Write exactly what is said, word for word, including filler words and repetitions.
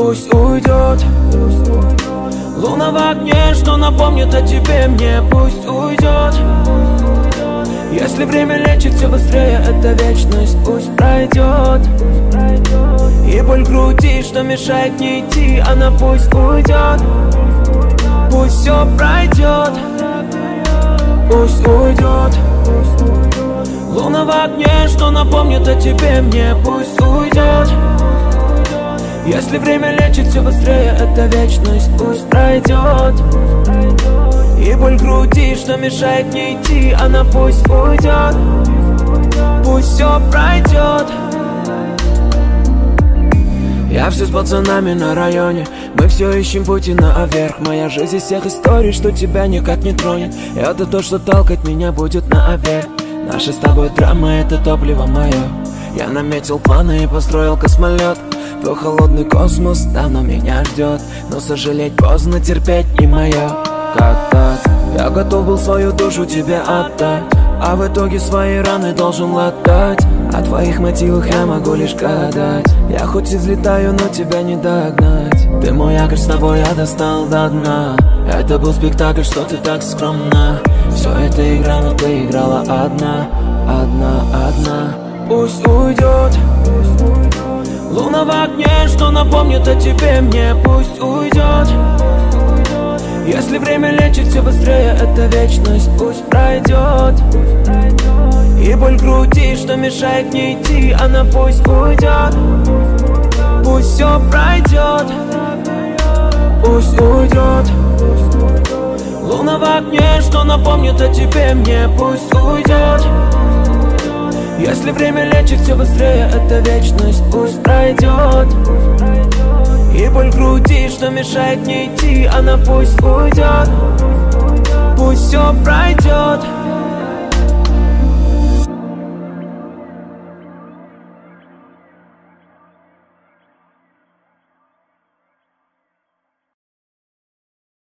Пусть уйдет. Луна в огне, что напомнит о тебе мне. Пусть уйдет. Если время лечит все быстрее, это вечность. Пусть пройдет. И боль в груди, что мешает не идти, она пусть уйдет. Пусть все пройдет. Пусть уйдет. Луна в огне, что напомнит о тебе мне. Пусть уйдет. Если время лечит все быстрее, это вечность. Пусть пройдет. И боль в груди, что мешает не идти, она пусть уйдет. Пусть все пройдет. Я все с пацанами на районе, мы все ищем пути наверх. Моя жизнь из всех историй, что тебя никак не тронет. Это то, что толкать меня будет наверх. Наша с тобой драма, это топливо мое. Я наметил планы и построил космолет. Твой холодный космос давно меня ждет, но сожалеть поздно, терпеть не мое. Как так? Я готов был свою душу тебе отдать, а в итоге свои раны должен латать. О твоих мотивах я могу лишь гадать. Я хоть и взлетаю, но тебя не догнать. Ты мой якорь, с тобой я достал до дна. Это был спектакль, что ты так скромна. Все это игра, но ты играла одна. Одна, одна. Пусть уйдет. Луна в огне, что напомнит о тебе мне. Пусть уйдет. Если время лечит все быстрее, это вечность. Пусть пройдет. И боль в груди, что мешает не идти, она пусть уйдет. Пусть все пройдет. Пусть уйдет. Луна в огне, что напомнит о тебе мне. Пусть уйдет. Если время лечит все быстрее, это вечность. Пусть пройдет. И боль в груди, что мешает не идти, она пусть уйдет. Пусть все пройдет.